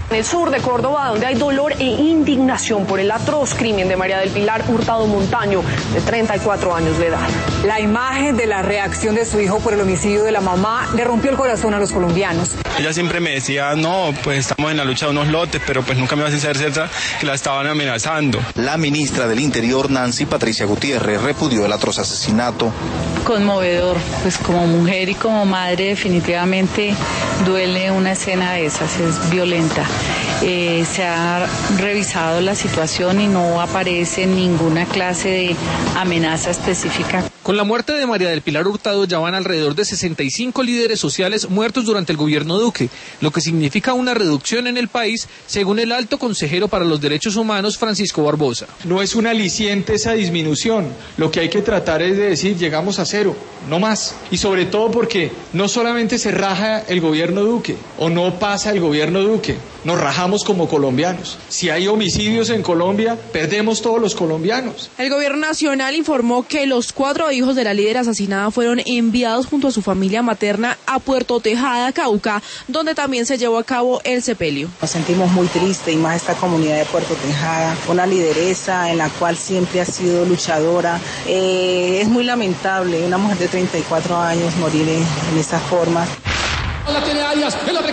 En el sur de Córdoba, donde hay dolor e indignación por el atroz crimen de María del Pilar Hurtado Montaño, de 34 años de edad. La imagen de la reacción de su hijo por el homicidio de la mamá le rompió el corazón a los colombianos. Ella siempre me decía, no, pues estamos en la lucha de unos lotes, pero pues nunca me va a hacer certeza que la estaban amenazando. La ministra del Interior, Nancy Patricia Gutiérrez, repudió el atroz asesinato. Conmovedor, pues como mujer y como madre definitivamente duele una escena de esas, es violenta. Se ha revisado la situación y no aparece ninguna clase de amenaza específica. Con la muerte de María del Pilar Hurtado ya van alrededor de 65 líderes sociales muertos durante el gobierno Duque, lo que significa una reducción en el país, según el alto consejero para los derechos humanos, Francisco Barbosa. No es un aliciente esa disminución, lo que hay que tratar es de decir llegamos a cero, no más. Y sobre todo porque no solamente se raja el gobierno Duque o no pasa el gobierno Duque, nos rajamos como colombianos. Si hay homicidios en Colombia, perdemos todos los colombianos. El gobierno nacional informó que los 4 hijos de la líder asesinada fueron enviados junto a su familia materna a Puerto Tejada, Cauca, donde también se llevó a cabo el sepelio. Nos sentimos muy tristes y más esta comunidad de Puerto Tejada, una lideresa en la cual siempre ha sido luchadora. Es muy lamentable una mujer de 34 años morir en esa forma. La tiene Arias,